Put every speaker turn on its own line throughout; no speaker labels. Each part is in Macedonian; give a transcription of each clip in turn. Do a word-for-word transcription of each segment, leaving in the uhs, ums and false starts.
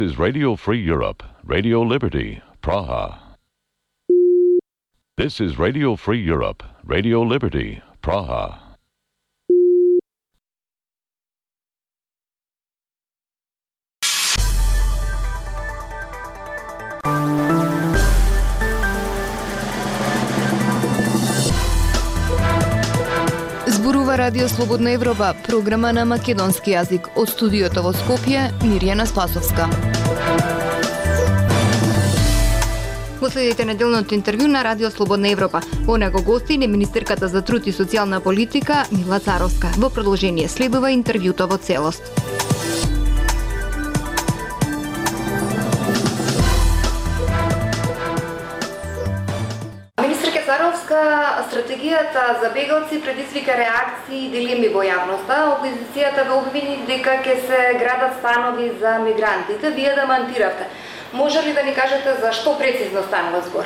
This is Radio Free Europe, Radio Liberty, Praha. This is Radio Free Europe, Radio Liberty, Praha.
Зборува Радио Слободна Европа, програма на македонски јазик. Од студиото во Скопје, Мирјана Спасовска. Во следите неделното интервју на Радио Слободна Европа. Во него гости не министерката за труд и социјална политика Мила Царовска. Во продолжение следува интервјуто во целост. Министерка Царовска, стратегијата за бегалци предизвика реакции и дилеми во јавноста. Опозицијата ве обвини дека ќе се градат станови за мигрантите. Вие демантиравте. Може ли да ни кажете за што прецизно станува збор?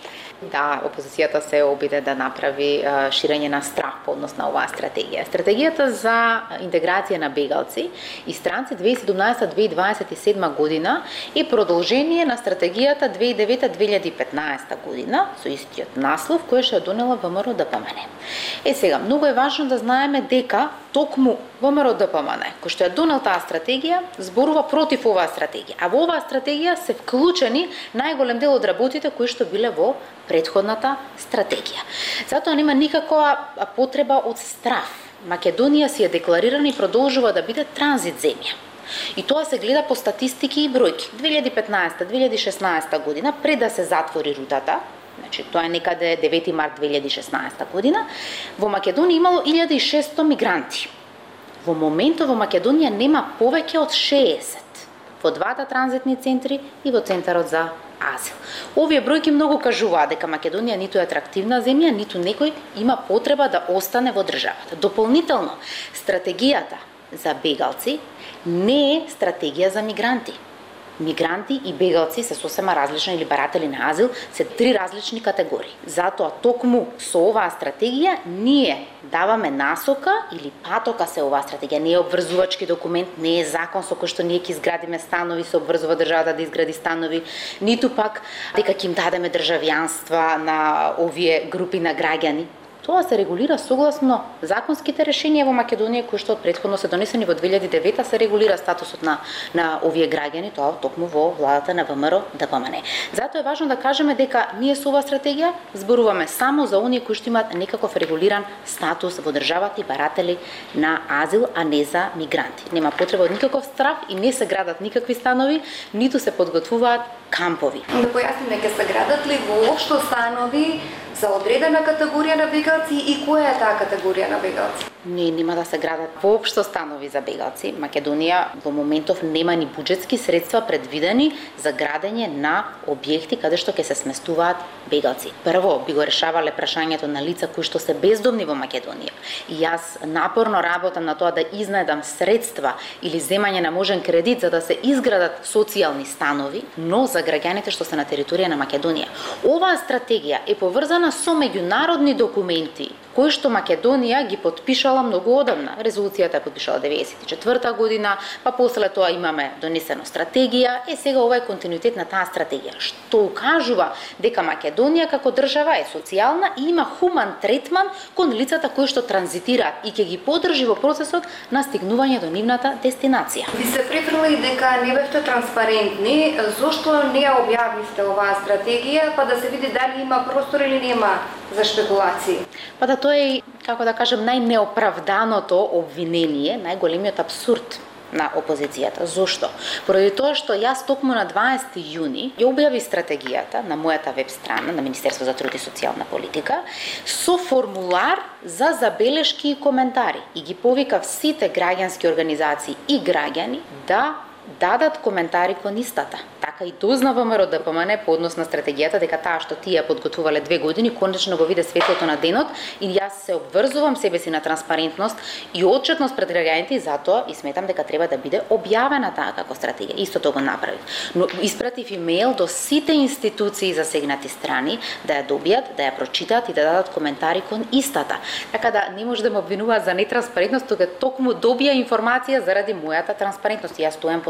Да, опозицијата се обиде да направи а, ширење на страх по однос на оваа стратегија. Стратегијата за интеграција на бегалци и странци две илјади и седумнаесета - две илјади дваесет и седма година е продолжение на стратегијата две илјади и девета - две илјади и петнаесета година со истиот наслов кој што ја донела ВМРО Д П М Н. Е сега, многу е важно да знаеме дека токму ВМРО Д П М Н, кој што ја донел таа стратегија, зборува против оваа стратегија. А во оваа стратегија се вклучени најголем дел од работите кои што биле во претходната стратегија. Затоа нема никаква потреба од страф. Македонија си е декларирана и продолжува да биде транзит земја. И тоа се гледа по статистики и бројки. две илјади и петнаесета - две илјади и шеснаесета година, пред да се затвори рутата, значи тоа е некаде девети март две илјади и шеснаесета година, во Македонија имало илјада и шесто мигранти. Во моментот во Македонија нема повеќе од шеесет во двата транзитни центри и во центарот за азил. Овие бројки многу кажуваат дека Македонија ниту е атрактивна земја, ниту некој има потреба да остане во државата. Дополнително, стратегијата за бегалци не е стратегија за мигранти. Мигранти и бегалци се сосема различни, или баратели на азил, се три различни категории. Затоа токму со оваа стратегија ние даваме насока или патока се оваа стратегија. Не е обврзувачки документ, не е закон со кој што ние ќе изградиме станови, се обврзува државата да изгради станови, ниту пак дека ќе им дадеме државјанства на овие групи на граѓани. Тоа се регулира согласно законските решенија во Македонија кои што претходно се донесени во две илјади и девета се регулира статусот на на овие граѓани, тоа токму во владата на ВМРО Д П М Н. Затоа е важно да кажеме дека ние со оваа стратегија зборуваме само за оние кои што имаат некаков регулиран статус во државата и баратели на азил, а не за мигранти. Нема потреба од никаков страф и не се градат никакви станови, ниту се подготвуваат кампови.
Да појасниме, ќе се градат ли воопшто станови за одредена категорија на бегалци и која е таа категорија на бегалци?
Не, нема да се градат воопшто станови за бегалци. Македонија во моментов нема ни буџетски средства предвидени за градење на објекти каде што ќе се сместуваат бегалци. Прво би го решавале прашањето на лица кои што се бездомни во Македонија. И јас напорно работам на тоа да изнајдам средства или земање на можен кредит за да се изградат социјални станови, но за граѓаните што се на територија на Македонија. Оваа стратегија е поврзана со меѓународни документи кои што Македонија ги потпишала многу одамна. Резолуцијата е потпишала деветдесет и четврта година, па после тоа имаме донесено стратегија, е сега ова е континуитет на таа стратегија, што укажува дека Македонија како држава е социјална и има хуман третман кон лицата кои што транзитираат и ќе ги поддржи во процесот на стигнување до нивната дестинација.
Ви се префрли дека не бевте транспарентни, зошто не ја објавивте оваа стратегија, па да се види дали има простор или нема за шпекулации?
Па да тоа е, како да кажем, најнеоправданото обвинение, најголемиот абсурд на опозицијата. Зошто? Поради тоа што јас токму на дваесети јуни ја објави стратегијата на мојата веб страна на Министерство за труд и социјална политика со формулар за забелешки и коментари и ги повикав сите граѓански организации и граѓани да дадат коментари кон истата. Така и дозна ВМРО Д П М Н по однос на стратегијата дека таа што тие подготвувале две години конечно го виде светлото на денот и јас се обврзувам себе си на транспарентност и отчетност пред граѓаните и затоа и сметам дека треба да биде објавена таа како стратегија. Истото го направив. Но испратив имејл до сите институции засегнати страни да ја добијат, да ја прочитаат и да дадат коментари кон истата. Така да не може да ме обвинуваат за нетранспарентност, тога токму добија информација заради мојата транспарентност. Јас стојам по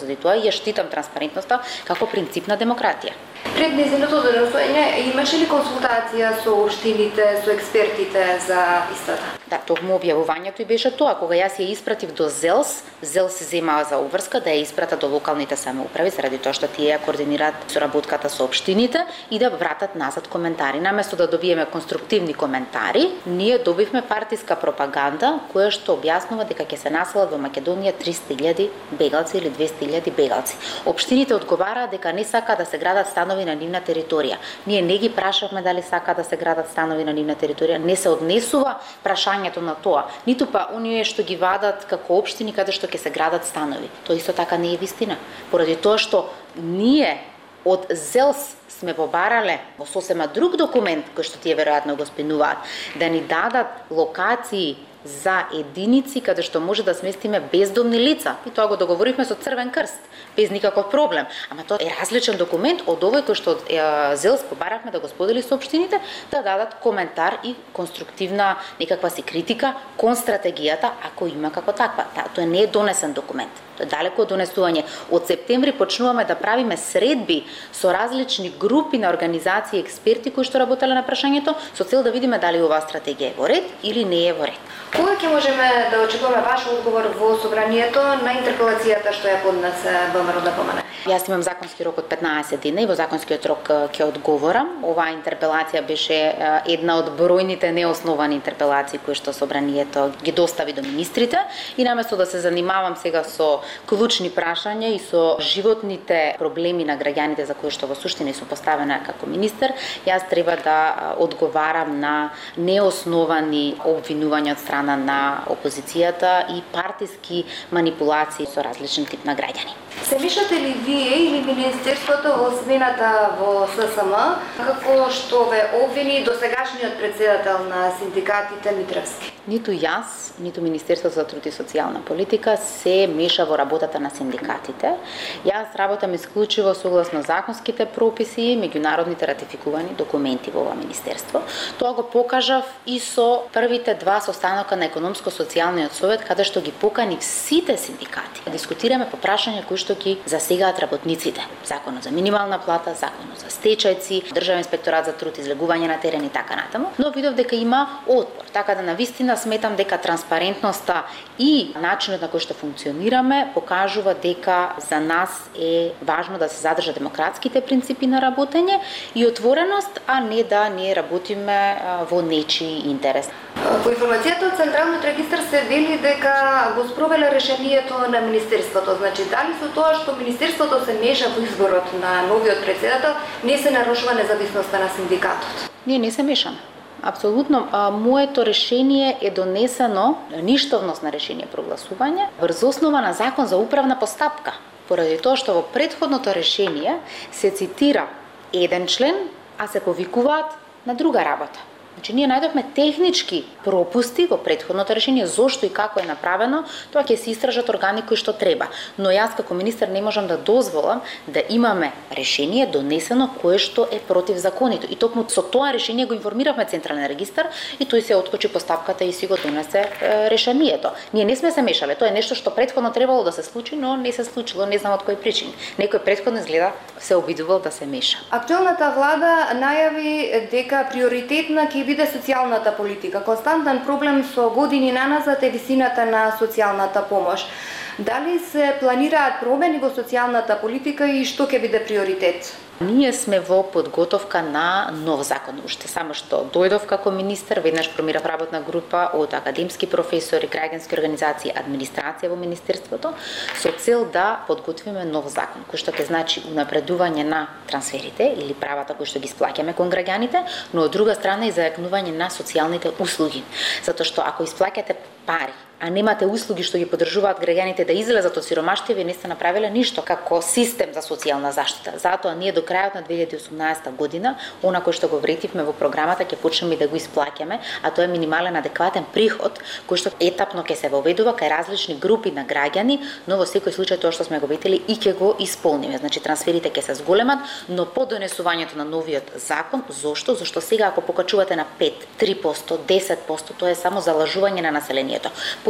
заради тоа ја штитам транспарентноста како принцип на демократија.
Пред нејзиното донесување имаше ли консултација со општините, со експертите за истата?
Да, токму објавувањето и беше тоа, кога јас ја испратив до ЗЕЛС, ЗЕЛС се земаа за обврска да ја испрата до локалните самоуправи, заради тоа што тие ја координираат соработката со општините и да вратат назад коментари. Наместо да добиеме конструктивни коментари, ние добивме партиска пропаганда која што објаснува дека ќе се населат во Македонија триста илјади бегалци или двесте илјади бегалци. Општините одговараат дека не сака да се градат станови на нивна територија. Ние не ги прашавме дали сака да се градат станови на нивна територија, не се однесува прашањето на тоа, ниту па оние што ги вадат како општини каде што ќе се градат станови. Тоа исто така не е вистина, поради тоа што ние од ЗЕЛС сме побарале во сосема друг документ кој што тие веројатно го спинуваат, да ни дадат локации за единици каде што може да сместиме бездомни лица. И тоа го договоривме со Црвен крст, без никаков проблем. Ама тоа е различен документ од овој кој што ЗЕЛС побарахме да го сподели со општините, да дадат коментар и конструктивна некаква си критика кон стратегијата, ако има како таква. Тоа не е донесен документ. Тоа е далеко од донесување. Од септември почнуваме да правиме средби со различни групи на организации и експерти кои што работеле на прашањето, со цел да видиме дали оваа стратегија е во ред или не е во ред.
Кога ќе можеме да очекуваме ваш одговор во собранието на интерпелацијата што ја поднесе ВМРО д П М Н?
Јас имам законски рок од петнаесет дена и во законскиот рок ќе одговорам. Оваа интерпелација беше една од бројните неосновани интерпелации кои што собранието ги достави до министрите и наместо да се занимавам сега со клучни прашања и со животните проблеми на граѓаните за кои што во суштина сум поставена како министер, јас треба да одговарам на неосновани обвинувања од страна на опозицијата и партиски манипулации со различен тип на граѓани.
Се мешате ли вие или Министерството во смената во С С М, како што ве обвини досегашниот председател на синдикатите Митревски?
Ниту јас, ниту Министерството за труд и социјална политика се меша во работата на синдикатите. Јас работам исклучиво согласно законските прописи и меѓународните ратификувани документи во ова министерство. Тоа го покажав и со првите два состанока на економско-социјалниот совет, каде што ги поканив сите синдикати. Дискутираме по прашања кои што ги засегаат работниците. Законот за минимална плата, законот за стечајци, Државен инспекторат за труд, излегување на терен и така натаму. Но видов дека има отпор. Така да навистина сметам дека транспарентноста и начинот на кој што функционираме покажува дека за нас е важно да се задржат демократските принципи на работење и отвореност, а не да ние работиме во нечии интерес.
По информацијата од Централниот регистар се вели дека го спровеле решението на Министерството. Значи, дали со тоа што Министерството се меша во изборот на новиот председател, не се нарушува независноста на синдикатот?
Ние не се мешаме. Апсолутно, а, моето решение е донесено, ништовност на решение прогласување, врз основа на закон за управна постапка. Поради тоа што во претходното решение се цитира еден член, а се повикуваат на друга работа. Значи, ние најдовме технички пропусти во претходното решение, зошто и како е направено, тоа ќе се истражат органи кои што треба. Но јас како министер не можам да дозволам да имаме решение донесено кое што е против законито. И токму со тоа решение го информиравме Централен регистар и тој се откочи постапката и си го донесе е, решението. Ние не сме се мешале, тоа е нешто што претходно требало да се случи, но не се случило, не знам од кој причини. Некој претходно изгледа се обидувал да се меша.
Актуелната влада најави дека приоритетна ќе биде социјалната политика. Константен проблем со години наназад е висината на социјалната помош. Дали се планираат промени во социјалната политика и што ќе биде приоритет?
Ние сме во подготовка на нов закон. Уште само што дојдов како министер, веднаш формирав работна група од академски професори, граѓански организации, администрација во министерството, со цел да подготвиме нов закон, кој што ќе значи унапредување на трансферите или правата кои што ги исплаќаме кон граѓаните, но од друга страна и зајакнување на социјалните услуги. Затоа што ако исплаќате пари, а немате услуги што ги поддржуваат граѓаните да излезат од сиромаштија, вие не сте направиле ништо како систем за социјална заштита. Затоа ние до крајот на две илјади и осумнаесета година, она кој што го вретивме во програмата, ќе почнеме да го исплаќаме, а тоа е минимален адекватен приход кој што етапно ќе се воведува кај различни групи на граѓани, но во секој случај тоа што сме го ветили и ќе го исполниме. Значи трансферите ќе се зголемат, но по донесувањето на новиот закон, зошто? Зошто сега ако покачувате на пет, три проценти, десет проценти, тоа е само залажување на населението. По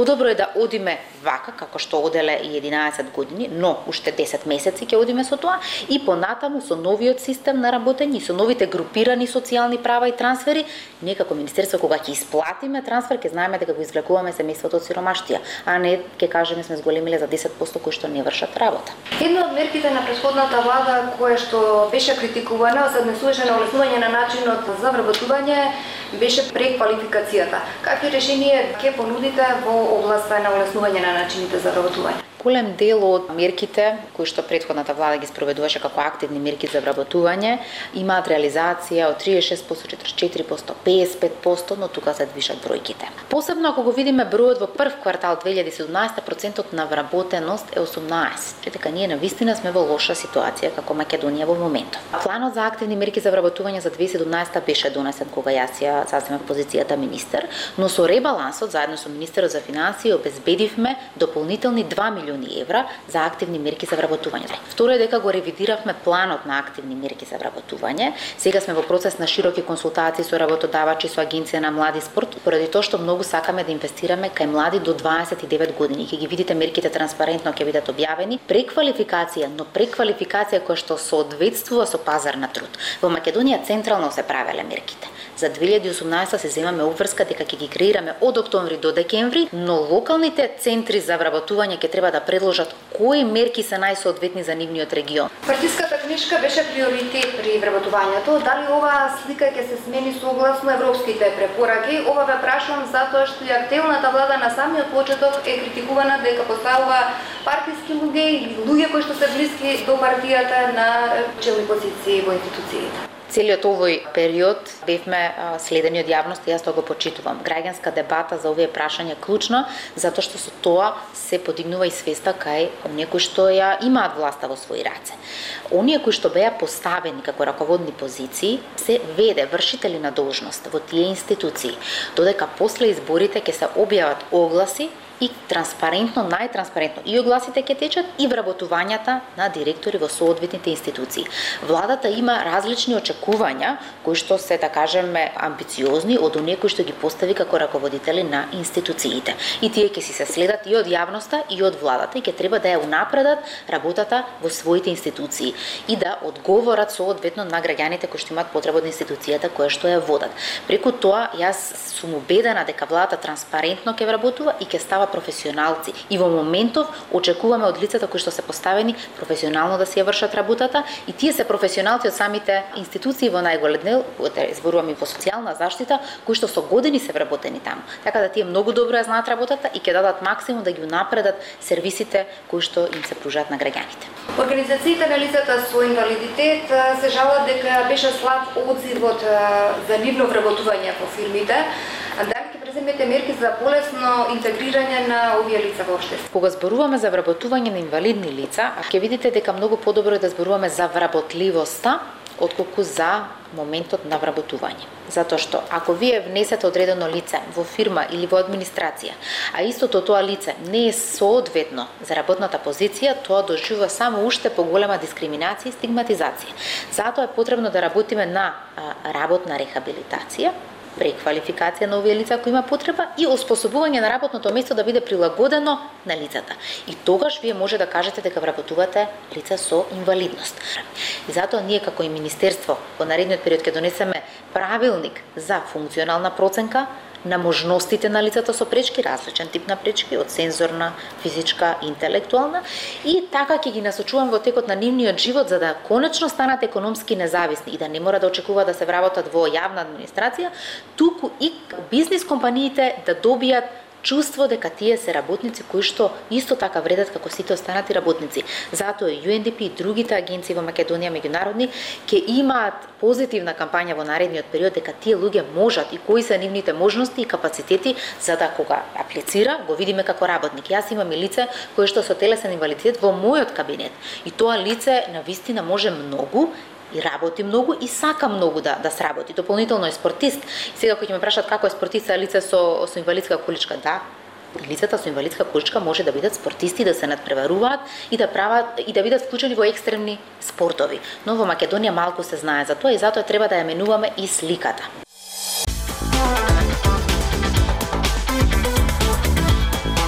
Подобро е да одиме вака, како што оделе и единаесет години, но уште десет месеци ќе одиме со тоа и понатаму со новиот систем на работење и со новите групирани социјални права и трансфери, ние како министерство кога ќе исплатиме трансфер, ќе знаеме дека го извлекуваме семејството од сиромаштија, а не ќе кажеме сме зголемиле за десет проценти кои што не вршат работа.
Една од мерките на претходната влада која што беше критикувана, се однесуваше на олеснување на начинот за вработување, беше преквалификацијата. Какви решенија ќе понудите во областа на олеснување на начините за вработување?
Голем дел од мерките кои што претходната влада ги спроведуваше како активни мерки за вработување имаат реализација од триесет и шест проценти, четиридесет и четири проценти, песет и пет проценти, но тука се движат бројките. Посебно ако го видиме бројот во прв квартал две илјади и седумнаесета, процентот на вработеност е осумнаесет. Че дека ние навистина сме во лоша ситуација како Македонија во моментов. Планот за активни мерки за вработување за две илјади и седумнаесета беше донесен кога јас ја заземав позицијата министер, но со ребалансот заедно со министерот за финансии обезбедивме дополнителни два милиони евра за активни мерки за вработување. Второ е дека го ревидиравме планот на активни мерки за вработување. Сега сме во процес на широки консултации со работодавачи, со Агенција на млади спорт, поради тоа што многу сакаме да инвестираме кај млади до дваесет и девет години. Ќе ги видите мерките транспарентно ќе бидат објавени. Преквалификација, но преквалификација која што соодветствува со пазар на труд. Во Македонија централно се правеле мерките. За две илјади и осумнаесета се земаме обврска дека ќе ги креираме од октомври до декември, но локалните центри за вработување ќе треба да предложат кои мерки се најсоодветни за нивниот регион.
Партиската книжка беше приоритет при вработувањето. Дали оваа слика ќе се смени согласно европските препораки? Ова ве прашувам затоа што и актуелната влада на самиот почеток е критикувана дека поставува партиски луѓе или луѓе кои што се блиски до партијата на челни позиции во институциите.
Целиот овој период бевме следени од јавност и јас тоа го почитувам. Граѓанска дебата за овие прашања е клучна, затоа што со тоа се подигнува и свеста кај оние кои што ја имаат власта во своји раце. Оние кои што беа поставени како раководни позиции се веде вршители на должност во тие институции, додека после изборите ќе се објават огласи и транспарентно, најтранспарентно и огласите ќе течат и вработувањата на директори во соодветните институции. Владата има различни очекувања кои што се, да кажеме, амбициозни од оние кои што ги постави како раководители на институциите. И тие ќе си се следат и од јавноста и од владата и ќе треба да ја унапредат работата во своите институции и да одговорат соодветно на граѓаните кои што имаат потреба од институцијата која што ја водат. Преку тоа јас сум убедена дека владата транспарентно ќе вработува и ќе става професионалци. И во моментов очекуваме од лицата кои што се поставени професионално да си ја вршат работата и тие се професионалци од самите институции во најголем дел, зборуваме во социјална заштита, кои што со години се вработени таму. Така да тие многу добро ја знаат работата и ќе дадат максимум да ги унапредат сервисите кои што им се пружат на граѓаните.
Организациите на лицата со инвалидитет се жалат дека беше слаб одзивот за нивно вработување во фирмите. Дали ќе преземете мерки за полесно интегрирање на овие лица во општеството?
Кога зборуваме за вработување на инвалидни лица, ќе видите дека многу подобро е да зборуваме за вработливоста отколку за моментот на вработување. Затоа што ако вие внесете одредено лице во фирма или во администрација, а истото тоа лице не е соодветно за работната позиција, тоа доживува само уште поголема дискриминација и стигматизација. Затоа е потребно да работиме на работна рехабилитација, преквалификација на овие лица кои има потреба и оспособување на работното место да биде прилагодено на лицата. И тогаш вие може да кажете дека вработувате лица со инвалидност. И затоа ние како и министерство во наредниот период ќе донесеме правилник за функционална проценка на можностите на лицата со пречки, различен тип на пречки, од сензорна, физичка, интелектуална, и така ќе ги насочувам во текот на нивниот живот за да конечно станат економски независни и да не мора да очекува да се вработат во јавна администрација, туку и бизнис компаниите да добијат чувство дека тие се работници кои што исто така вредат како сите останати работници. Затоа Ю Ен Ди Пи и другите агенции во Македонија меѓународни ќе имаат позитивна кампања во наредниот период дека тие луѓе можат и кои се нивните можности и капацитети за да кога аплицира го видиме како работник. Јас имам и лице кое што со телесен инвалидитет во мојот кабинет и тоа лице навистина може многу и работи многу и сака многу да да сработи. Дополнително е спортист. Сега кои ќе ме прашат како е спортист а лице со со инвалидска количка, да. Лицата со инвалидска количка може да бидат спортисти, да се надпреваруваат и да прават и да бидат вклучени во екстремни спортови. Но во Македонија малку се знае за тоа и затоа треба да ја менуваме и сликата.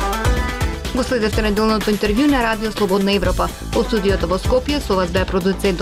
Го следевте неделното интервју на Радио Слободна Европа. Од студиото во Скопје со вас бе продуцент